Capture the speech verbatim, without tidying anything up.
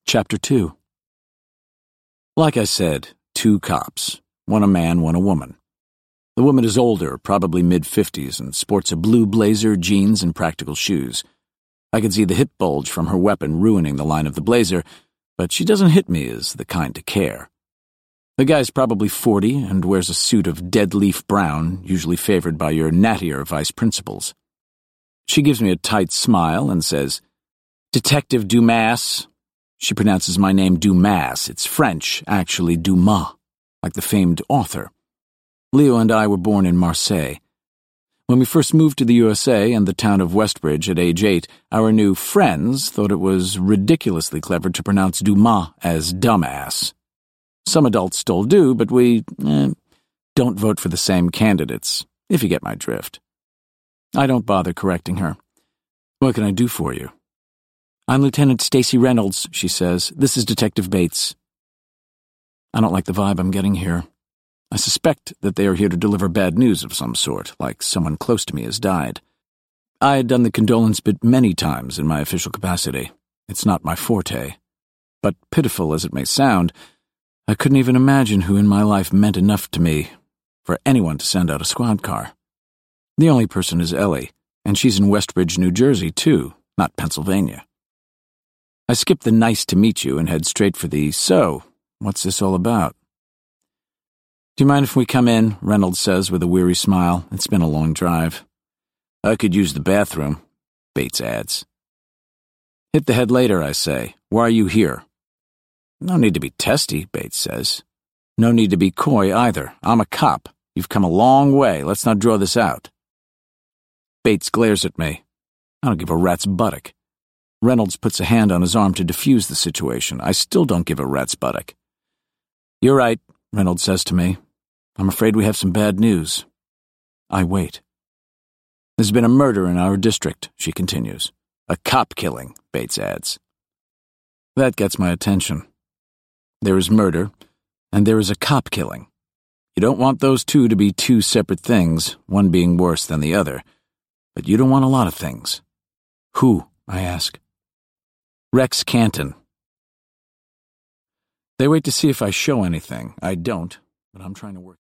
Chapter two. Like I said, two cops. One a man, one a woman. The woman is older, probably mid-fifties, and sports a blue blazer, jeans, and practical shoes. I can see the hip bulge from her weapon ruining the line of the blazer, but she doesn't hit me as the kind to care. The guy's probably forty and wears a suit of dead leaf brown, usually favored by your nattier vice principals. She gives me a tight smile and says, "Detective Dumas." She pronounces my name Dumas. It's French, actually Dumas, like the famed author. Leo and I were born in Marseille. When we first moved to the U S A and the town of Westbridge at age eight, our new friends thought it was ridiculously clever to pronounce Dumas as dumbass. Some adults still do, but we eh, don't vote for the same candidates, if you get my drift. I don't bother correcting her. "What can I do for you?" "I'm Lieutenant Stacy Reynolds," she says. "This is Detective Bates." I don't like the vibe I'm getting here. I suspect that they are here to deliver bad news of some sort, like someone close to me has died. I had done the condolence bit many times in my official capacity. It's not my forte. But pitiful as it may sound, I couldn't even imagine who in my life meant enough to me for anyone to send out a squad car. The only person is Ellie, and she's in Westbridge, New Jersey, too, not Pennsylvania. I skip the nice to meet you and head straight for the, "So, what's this all about?" "Do you mind if we come in?" Reynolds says with a weary smile. "It's been a long drive." "I could use the bathroom," Bates adds. "Hit the head later," I say. "Why are you here?" "No need to be testy," Bates says. "No need to be coy either. I'm a cop. You've come a long way. Let's not draw this out." Bates glares at me. I don't give a rat's buttock. Reynolds puts a hand on his arm to defuse the situation. I still don't give a rat's buttock. "You're right," Reynolds says to me. "I'm afraid we have some bad news." I wait. "There's been a murder in our district," she continues. "A cop killing," Bates adds. That gets my attention. There is murder, and there is a cop killing. You don't want those two to be two separate things, one being worse than the other. But you don't want a lot of things. "Who?" I ask. "Rex Canton." They wait to see if I show anything. I don't, but I'm trying to work.